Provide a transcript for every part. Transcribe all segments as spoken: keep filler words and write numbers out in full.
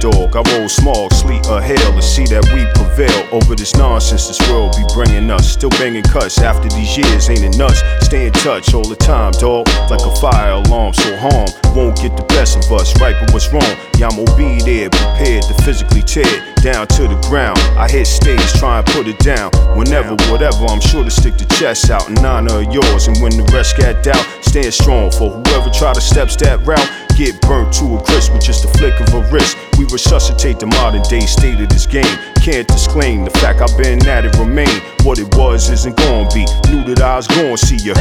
dog. I roll small, sleet or hail, and see that we prevail over this nonsense this world be bringing us. Still banging cuts after these years, ain't it nuts? Stay in touch all the time, dog, like a fire alarm. So harm won't get the best of us, right? But what's wrong? Yeah, I'm gonna be there, prepared to physically tear it down to the ground. I hit stage, try and put it down. Whenever, whatever, I'm sure to stick the chest out in honor of yours. And when the rest got doubt, stand strong for whoever try to steps that route. Get burnt to a crisp with just a flick of a wrist. We resuscitate the modern day state of this game. Can't disclaim the fact I've been at it remain. What it was isn't gonna be. Knew that I was gonna see ya.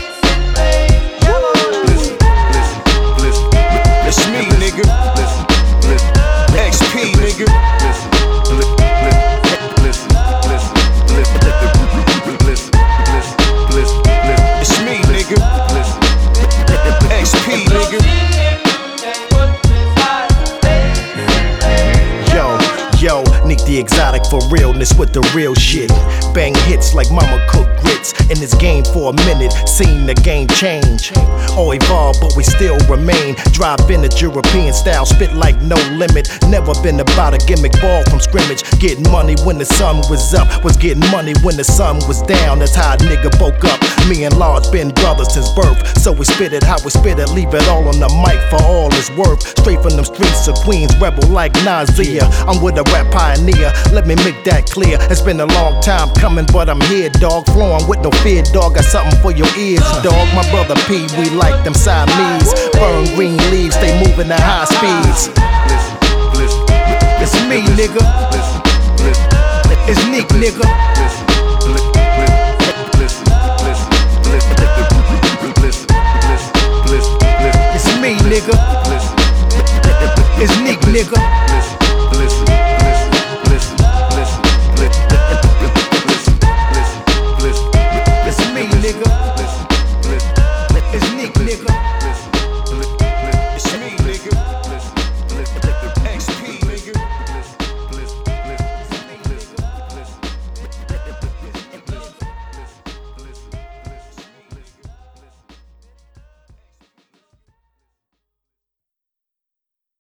Listen, listen, listen. It's me, nigga. Listen, listen. X P, nigga. Listen, listen, listen, listen, listen, listen, listen, listen. It's me, nigga. Listen, X P, nigga. Yo, Nick the Exotic for realness with the real shit. Bang hits like mama cook grits. In this game for a minute, seen the game change. Or evolve, but we still remain. Drive vintage European style, spit like no limit. Never been about a gimmick, ball from scrimmage. Getting money when the sun was up, was getting money when the sun was down. That's how a nigga woke up. Me and Lord been brothers since birth. So we spit it how we spit it, leave it all on the mic for all it's worth. Straight from them streets of Queens, rebel like Nazir. I'm with a rap pioneer, let me make that clear. It's been a long time coming, but I'm here, dog. Flowing with no fear, dog. Got something for your ears, dog. My brother P, we like them Siamese. Burn green leaves, they moving at high speeds. It's me, nigga. It's Nick, nigga. It's me, nigga. It's Nick, nigga.